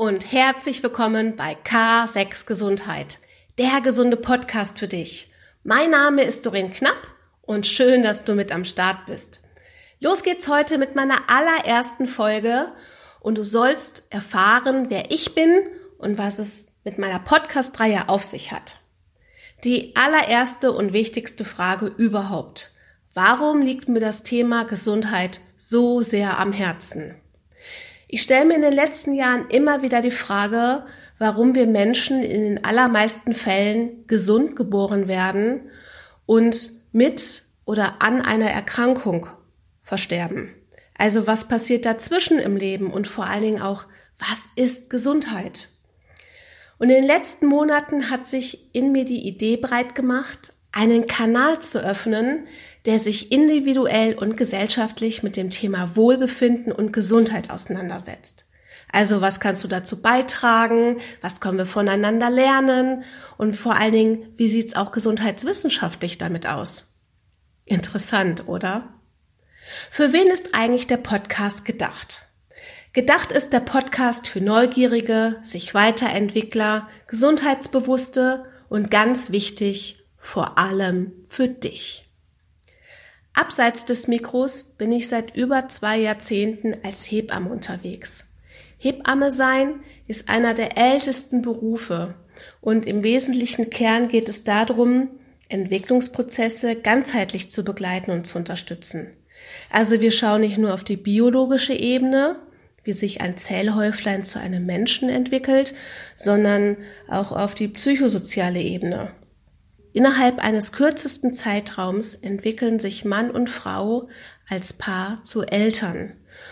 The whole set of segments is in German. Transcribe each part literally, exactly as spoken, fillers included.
und herzlich willkommen bei K sechs Gesundheit, der gesunde Podcast für dich. Mein Name ist Doreen Knapp und schön, dass du mit am Start bist. Los geht's heute mit meiner allerersten Folge und du sollst erfahren, wer ich bin und was es mit meiner Podcast-Reihe auf sich hat. Die allererste und wichtigste Frage überhaupt: Warum liegt mir das Thema Gesundheit so sehr am Herzen? Ich stelle mir in den letzten Jahren immer wieder die Frage, warum wir Menschen in den allermeisten Fällen gesund geboren werden und mit oder an einer Erkrankung versterben. Also was passiert dazwischen im Leben und vor allen Dingen auch, was ist Gesundheit? Und in den letzten Monaten hat sich in mir die Idee breit gemacht, einen Kanal zu öffnen, der sich individuell und gesellschaftlich mit dem Thema Wohlbefinden und Gesundheit auseinandersetzt. Also was kannst du dazu beitragen? Was können wir voneinander lernen? Und vor allen Dingen, wie sieht's auch gesundheitswissenschaftlich damit aus? Interessant, oder? Für wen ist eigentlich der Podcast gedacht? Gedacht ist der Podcast für Neugierige, sich Weiterentwickler, Gesundheitsbewusste und ganz wichtig, vor allem für dich. Abseits des Mikros bin ich seit über zwei Jahrzehnten als Hebamme unterwegs. Hebamme sein ist einer der ältesten Berufe und im wesentlichen Kern geht es darum, Entwicklungsprozesse ganzheitlich zu begleiten und zu unterstützen. Also wir schauen nicht nur auf die biologische Ebene, wie sich ein Zellhäuflein zu einem Menschen entwickelt, sondern auch auf die psychosoziale Ebene. Innerhalb eines kürzesten Zeitraums entwickeln sich Mann und Frau als Paar zu Eltern.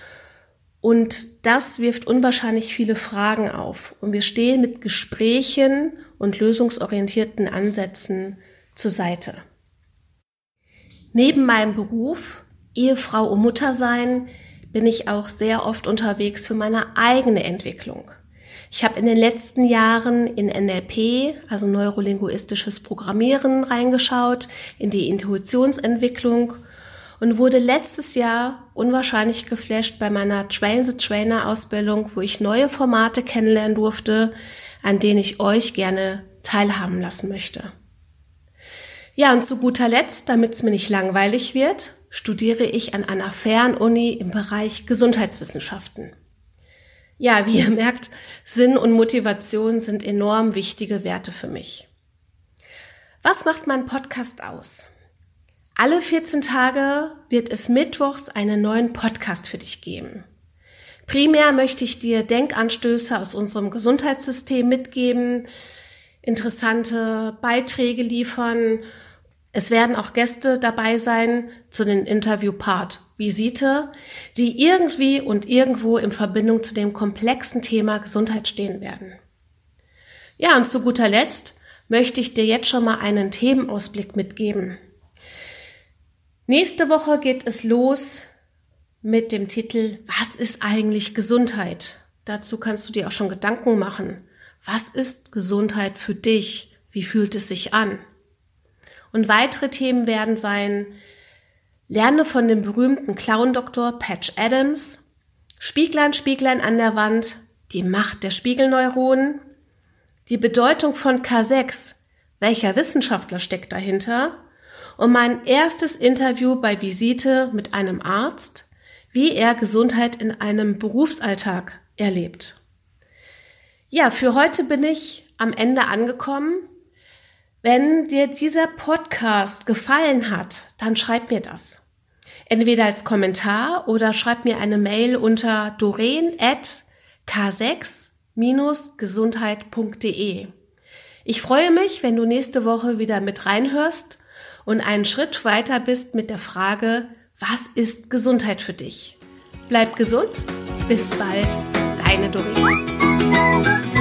Und das wirft unwahrscheinlich viele Fragen auf. Und wir stehen mit Gesprächen und lösungsorientierten Ansätzen zur Seite. Neben meinem Beruf, Ehefrau und Mutter sein, bin ich auch sehr oft unterwegs für meine eigene Entwicklung. Ich habe in den letzten Jahren in N L P, also neurolinguistisches Programmieren, reingeschaut, in die Intuitionsentwicklung und wurde letztes Jahr unwahrscheinlich geflasht bei meiner Train-the-Trainer-Ausbildung, wo ich neue Formate kennenlernen durfte, an denen ich euch gerne teilhaben lassen möchte. Ja, und zu guter Letzt, damit es mir nicht langweilig wird, studiere ich an einer Fernuni im Bereich Gesundheitswissenschaften. Ja, wie ihr merkt, Sinn und Motivation sind enorm wichtige Werte für mich. Was macht mein Podcast aus? Alle vierzehn Tage wird es mittwochs einen neuen Podcast für dich geben. Primär möchte ich dir Denkanstöße aus unserem Gesundheitssystem mitgeben, interessante Beiträge liefern. Es werden auch Gäste dabei sein zu den Interview-Part Visite, die irgendwie und irgendwo in Verbindung zu dem komplexen Thema Gesundheit stehen werden. Ja, und zu guter Letzt möchte ich dir jetzt schon mal einen Themenausblick mitgeben. Nächste Woche geht es los mit dem Titel Was ist eigentlich Gesundheit? Dazu kannst du dir auch schon Gedanken machen. Was ist Gesundheit für dich? Wie fühlt es sich an? Und weitere Themen werden sein: Lerne von dem berühmten Clown-Doktor Patch Adams, Spieglein, Spieglein an der Wand, die Macht der Spiegelneuronen, die Bedeutung von K sechs, welcher Wissenschaftler steckt dahinter, und mein erstes Interview bei Visite mit einem Arzt, wie er Gesundheit in einem Berufsalltag erlebt. Ja, für heute bin ich am Ende angekommen. Wenn dir dieser Podcast gefallen hat, dann schreib mir das. Entweder als Kommentar oder schreib mir eine Mail unter doreen at k sechs gesundheit punkt de. Ich freue mich, wenn du nächste Woche wieder mit reinhörst und einen Schritt weiter bist mit der Frage, was ist Gesundheit für dich? Bleib gesund, bis bald, deine Doreen.